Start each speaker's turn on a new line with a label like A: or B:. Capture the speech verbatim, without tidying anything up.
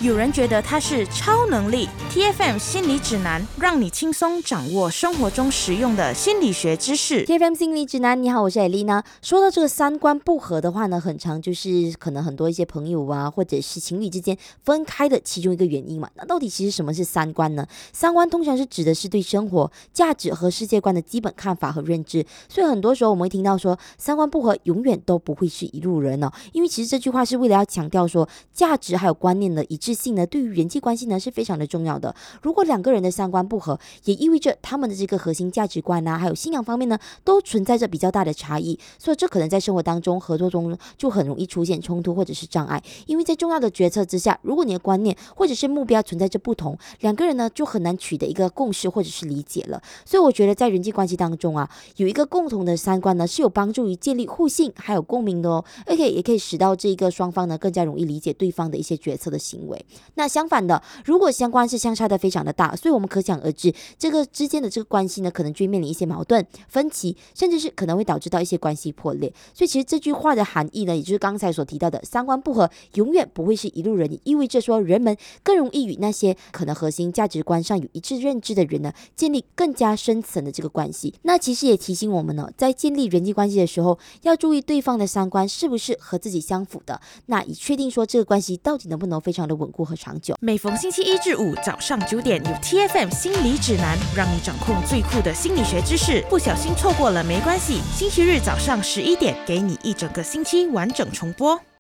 A: 有人觉得它是超能力。 T F M 心理指南，让你轻松掌握生活中实用的心理学知识。
B: T F M 心理指南，你好，我是艾丽娜。说到这个三观不合的话呢，很常就是可能很多一些朋友啊，或者是情侣之间分开的其中一个原因嘛。那到底其实什么是三观呢？三观通常是指的是对生活价值和世界观的基本看法和认知，所以很多时候我们会听到说三观不合永远都不会是一路人哦。因为其实这句话是为了要强调说价值还有观念的一致性呢，对于人际关系呢是非常的重要的。如果两个人的三观不合，也意味着他们的这个核心价值观啊，还有信仰方面呢，都存在着比较大的差异，所以这可能在生活当中、合作中就很容易出现冲突或者是障碍。因为在重要的决策之下，如果你的观念或者是目标存在着不同，两个人呢就很难取得一个共识或者是理解了。所以我觉得在人际关系当中啊，有一个共同的三观呢，是有帮助于建立互信还有共鸣的哦，而且也可以使到这个双方呢更加容易理解对方的一些决策的行为。那相反的，如果相关是相差的非常的大，所以我们可想而知，这个之间的这个关系呢，可能就会面临一些矛盾、分歧，甚至是可能会导致到一些关系破裂。所以其实这句话的含义呢，也就是刚才所提到的三观不合永远不会是一路人，也意味着说人们更容易与那些可能核心价值观上有一致认知的人呢，建立更加深层的这个关系。那其实也提醒我们呢，在建立人际关系的时候，要注意对方的三观是不是和自己相符的，那以确定说这个关系到底能不能非常的稳固和长久。
A: 每逢星期一至五早上九点，有 T F M 心理指南，让你掌控最酷的心理学知识。不小心错过了没关系，星期日早上十一点，给你一整个星期完整重播。